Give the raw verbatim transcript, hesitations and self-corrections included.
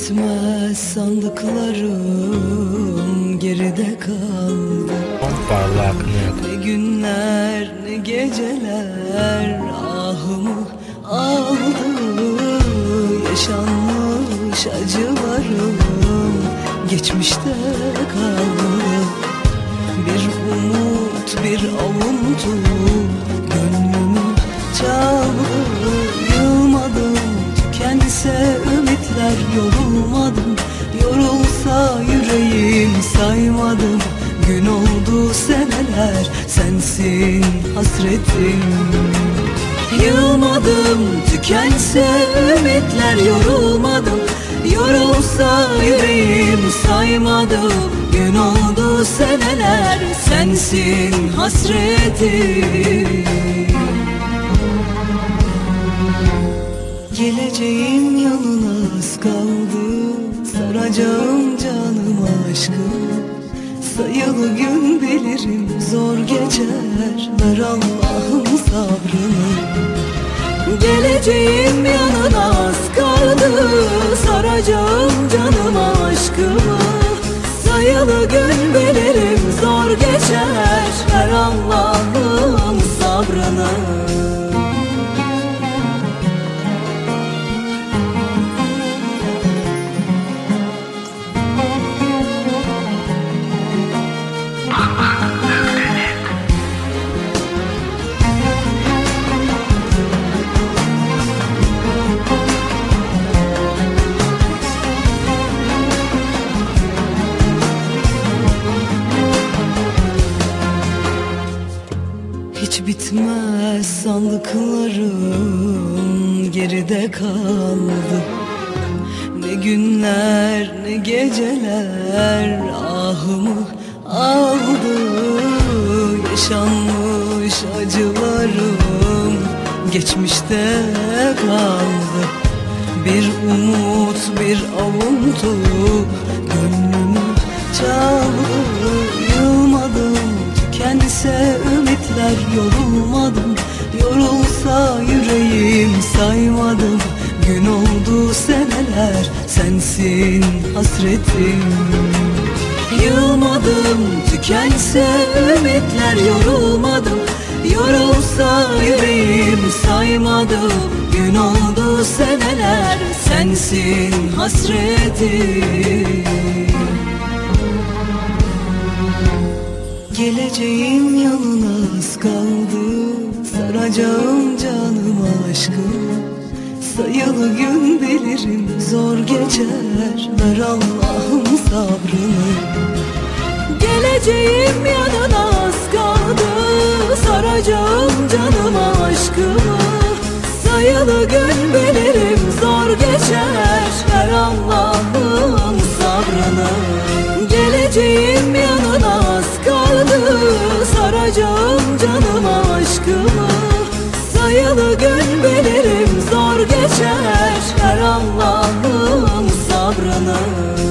bitmez sandıklarım geride kaldı. Parlak net. Ne günler ne geceler ahımı aldı. Yaşanmış acılarım geçmişte kaldı. Bir umut bir avuntu gönlümü çaldı. Yılmadım tükense ümitler, yorulmadım. Yorulsa yüreğim saymadım. Gün oldu seneler, sensin hasretim. Yılmadım tükense ümitler, yorulmadım. Yorulsa yüreğim saymadım. Gün oldu seneler, sensin hasretim. Geleceğim yanına az kaldı. Saracağım canım aşkım. Sayılı gün bilirim zor geçer. Ver Allah'ım sabrını. Geleceğim yanına az kaldı. Saracağım canım aşkımı. Sayılı gün bilirim zor geçer. Ver Allah'ım sabrını. Hiç bitmez sandıklarım geride kaldı. Ne günler ne geceler ahımı aldı. Yaşanmış acılarım geçmişte kaldı. Bir umut bir avuntu gönlümü çaldı. Yılmadım tükense ümitler, yorulmadım. Yorulsa yüreğim saymadım. Gün oldu seneler, sensin hasretim. Yılmadım tükense ümitler, yorulmadım. Yorulsa yüreğim saymadım. Gün oldu seneler, sensin hasretim. Geleceğim yanına az kaldı. Saracağım canım aşkım. Sayılı gün bilirim zor geçer. Ver Allah'ım sabrını. Geleceğim yanına az kaldı. Saracağım canım aşkımı. Sayılı gün bilirim zor geçer. Ver Allah'ım sabrını. Geleceğim yanına az kaldı. Saracağım canım aşkımı. Sayılı gün bilirim zor geçer. Ver Allah'ım sabrını.